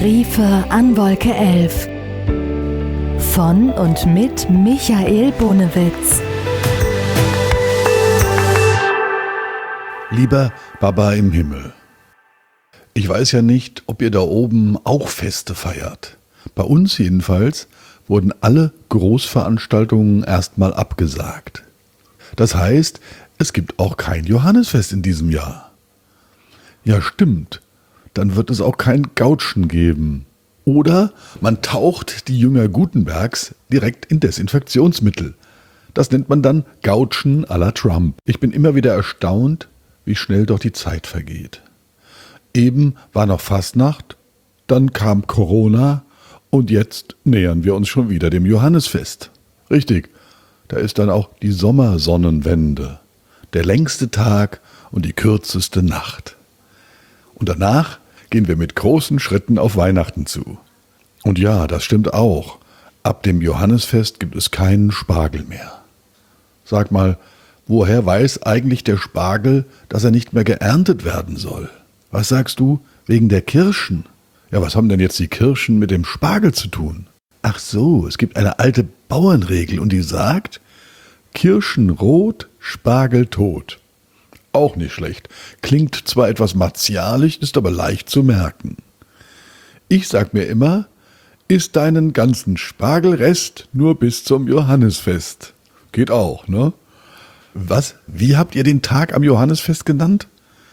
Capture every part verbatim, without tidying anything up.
Briefe an Wolke elf. Von und mit Michael Bonewitz. Lieber Baba im Himmel, ich weiß ja nicht, ob ihr da oben auch Feste feiert. Bei uns jedenfalls wurden alle Großveranstaltungen erstmal abgesagt. Das heißt, es gibt auch kein Johannisfest in diesem Jahr. Ja, stimmt. Dann wird es auch kein Gautschen geben. Oder man taucht die Jünger Gutenbergs direkt in Desinfektionsmittel. Das nennt man dann Gautschen à la Trump. Ich bin immer wieder erstaunt, wie schnell doch die Zeit vergeht. Eben war noch Fastnacht, dann kam Corona und jetzt nähern wir uns schon wieder dem Johannisfest. Richtig, da ist dann auch die Sommersonnenwende, der längste Tag und die kürzeste Nacht. Und danach gehen wir mit großen Schritten auf Weihnachten zu. Und ja, das stimmt auch. Ab dem Johannisfest gibt es keinen Spargel mehr. Sag mal, woher weiß eigentlich der Spargel, dass er nicht mehr geerntet werden soll? Was sagst du? Wegen der Kirschen? Ja, was haben denn jetzt die Kirschen mit dem Spargel zu tun? Ach so, es gibt eine alte Bauernregel und die sagt, Kirschen rot, Spargel tot. Auch nicht schlecht. Klingt zwar etwas martialisch, ist aber leicht zu merken. Ich sag mir immer, iss deinen ganzen Spargelrest nur bis zum Johannisfest. Geht auch, ne? Was? Wie habt ihr den Tag am Johannisfest genannt?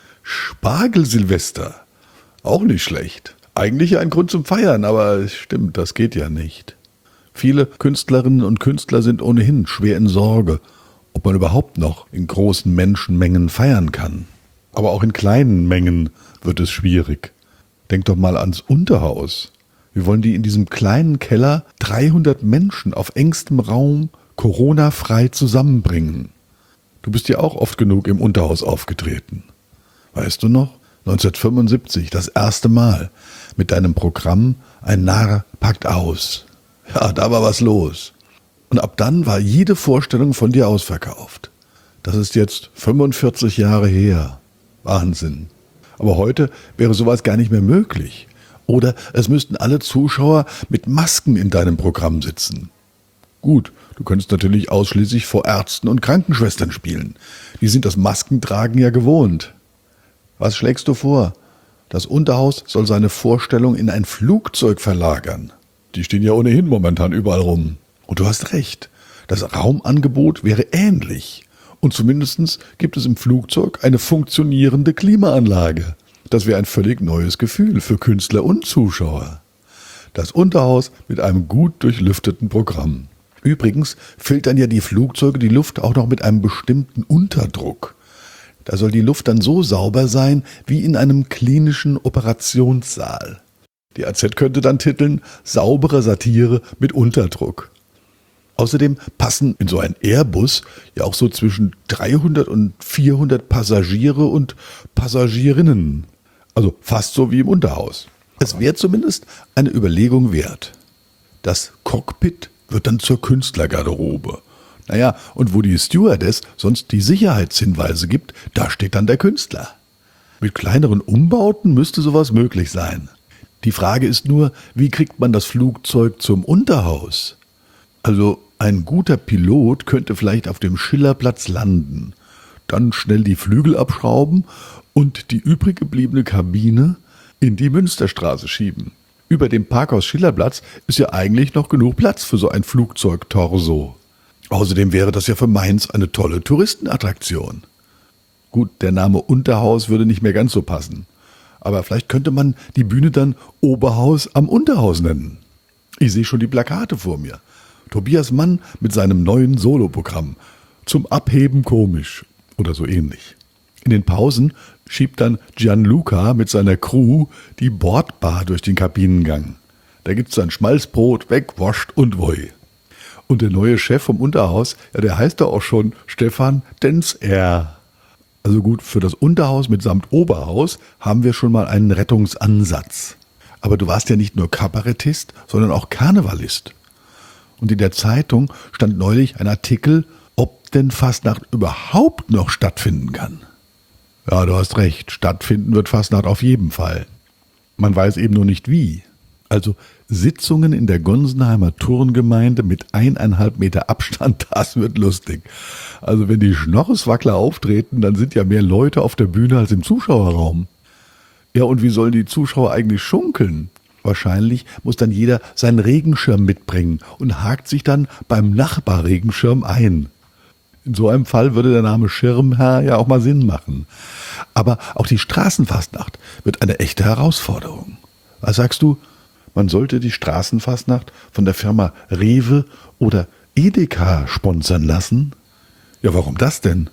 Spargelsilvester. Auch nicht schlecht. Eigentlich ja ein Grund zum Feiern, aber stimmt, das geht ja nicht. Viele Künstlerinnen und Künstler sind ohnehin schwer in Sorge, ob man überhaupt noch in großen Menschenmengen feiern kann. Aber auch in kleinen Mengen wird es schwierig. Denk doch mal ans Unterhaus. Wie wollen die in diesem kleinen Keller dreihundert Menschen auf engstem Raum Corona-frei zusammenbringen? Du bist ja auch oft genug im Unterhaus aufgetreten. Weißt du noch? neunzehnhundertfünfundsiebzig, das erste Mal, mit deinem Programm Ein Narr packt aus. Ja, da war was los. Und ab dann war jede Vorstellung von dir ausverkauft. Das ist jetzt fünfundvierzig Jahre her. Wahnsinn. Aber heute wäre sowas gar nicht mehr möglich. Oder es müssten alle Zuschauer mit Masken in deinem Programm sitzen. Gut, du könntest natürlich ausschließlich vor Ärzten und Krankenschwestern spielen. Die sind das Maskentragen ja gewohnt. Was schlägst du vor? Das Unterhaus soll seine Vorstellung in ein Flugzeug verlagern. Die stehen ja ohnehin momentan überall rum. Und du hast recht, das Raumangebot wäre ähnlich. Und zumindest gibt es im Flugzeug eine funktionierende Klimaanlage. Das wäre ein völlig neues Gefühl für Künstler und Zuschauer. Das Unterhaus mit einem gut durchlüfteten Programm. Übrigens filtern ja die Flugzeuge die Luft auch noch mit einem bestimmten Unterdruck. Da soll die Luft dann so sauber sein wie in einem klinischen Operationssaal. Die A Z könnte dann titeln, saubere Satire mit Unterdruck. Außerdem passen in so einen Airbus ja auch so zwischen dreihundert und vierhundert Passagiere und Passagierinnen. Also fast so wie im Unterhaus. Es wäre zumindest eine Überlegung wert. Das Cockpit wird dann zur Künstlergarderobe. Naja, und wo die Stewardess sonst die Sicherheitshinweise gibt, da steht dann der Künstler. Mit kleineren Umbauten müsste sowas möglich sein. Die Frage ist nur, wie kriegt man das Flugzeug zum Unterhaus? Also ein guter Pilot könnte vielleicht auf dem Schillerplatz landen, dann schnell die Flügel abschrauben und die übrig gebliebene Kabine in die Münsterstraße schieben. Über dem Parkhaus Schillerplatz ist ja eigentlich noch genug Platz für so ein Flugzeugtorso. Außerdem wäre das ja für Mainz eine tolle Touristenattraktion. Gut, der Name Unterhaus würde nicht mehr ganz so passen. Aber vielleicht könnte man die Bühne dann Oberhaus am Unterhaus nennen. Ich sehe schon die Plakate vor mir. Tobias Mann mit seinem neuen Soloprogramm. Zum Abheben komisch oder so ähnlich. In den Pausen schiebt dann Gianluca mit seiner Crew die Bordbar durch den Kabinengang. Da gibt's dann Schmalzbrot, wegwascht und Woi. Und der neue Chef vom Unterhaus, ja, der heißt doch auch schon Stefan Denzer. Also gut, für das Unterhaus mitsamt Oberhaus haben wir schon mal einen Rettungsansatz. Aber du warst ja nicht nur Kabarettist, sondern auch Karnevalist. Und in der Zeitung stand neulich ein Artikel, ob denn Fastnacht überhaupt noch stattfinden kann. Ja, du hast recht, stattfinden wird Fastnacht auf jeden Fall. Man weiß eben nur nicht wie. Also Sitzungen in der Gonsenheimer Turngemeinde mit eineinhalb Meter Abstand, das wird lustig. Also wenn die Schnorreswackler auftreten, dann sind ja mehr Leute auf der Bühne als im Zuschauerraum. Ja, und wie sollen die Zuschauer eigentlich schunkeln? Wahrscheinlich muss dann jeder seinen Regenschirm mitbringen und hakt sich dann beim Nachbarregenschirm ein. In so einem Fall würde der Name Schirmherr ja auch mal Sinn machen. Aber auch die Straßenfastnacht wird eine echte Herausforderung. Was sagst du? Man sollte die Straßenfastnacht von der Firma Rewe oder Edeka sponsern lassen? Ja, warum das denn?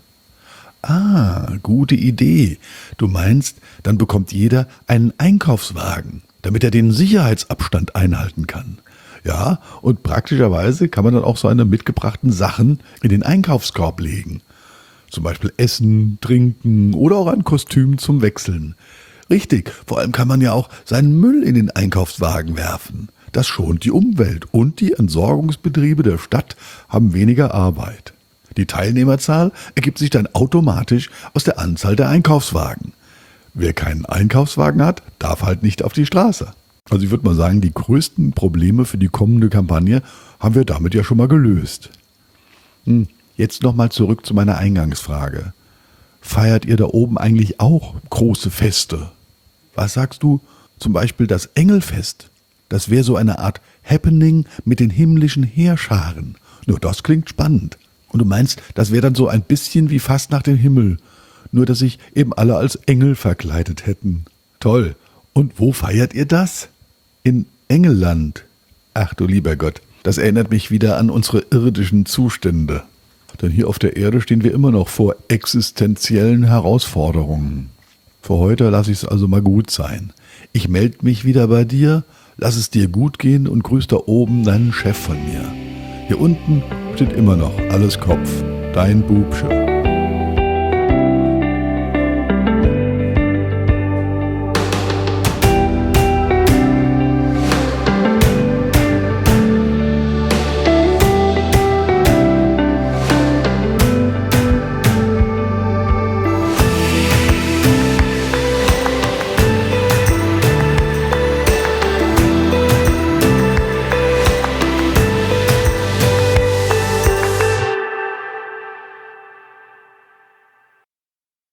Ah, gute Idee. Du meinst, dann bekommt jeder einen Einkaufswagen, damit er den Sicherheitsabstand einhalten kann. Ja, und praktischerweise kann man dann auch seine mitgebrachten Sachen in den Einkaufskorb legen. Zum Beispiel Essen, Trinken oder auch ein Kostüm zum Wechseln. Richtig, vor allem kann man ja auch seinen Müll in den Einkaufswagen werfen. Das schont die Umwelt und die Entsorgungsbetriebe der Stadt haben weniger Arbeit. Die Teilnehmerzahl ergibt sich dann automatisch aus der Anzahl der Einkaufswagen. Wer keinen Einkaufswagen hat, darf halt nicht auf die Straße. Also ich würde mal sagen, die größten Probleme für die kommende Kampagne haben wir damit ja schon mal gelöst. Hm, jetzt nochmal zurück zu meiner Eingangsfrage. Feiert ihr da oben eigentlich auch große Feste? Was sagst du? Zum Beispiel das Engelfest. Das wäre so eine Art Happening mit den himmlischen Heerscharen. Nur das klingt spannend. Und du meinst, das wäre dann so ein bisschen wie Fastnacht im Himmel. Nur, dass sich eben alle als Engel verkleidet hätten. Toll. Und wo feiert ihr das? In Engelland. Ach du lieber Gott, das erinnert mich wieder an unsere irdischen Zustände. Denn hier auf der Erde stehen wir immer noch vor existenziellen Herausforderungen. Für heute lasse ich es also mal gut sein. Ich melde mich wieder bei dir, lass es dir gut gehen und grüß da oben deinen Chef von mir. Hier unten steht immer noch alles Kopf, dein Bubsche.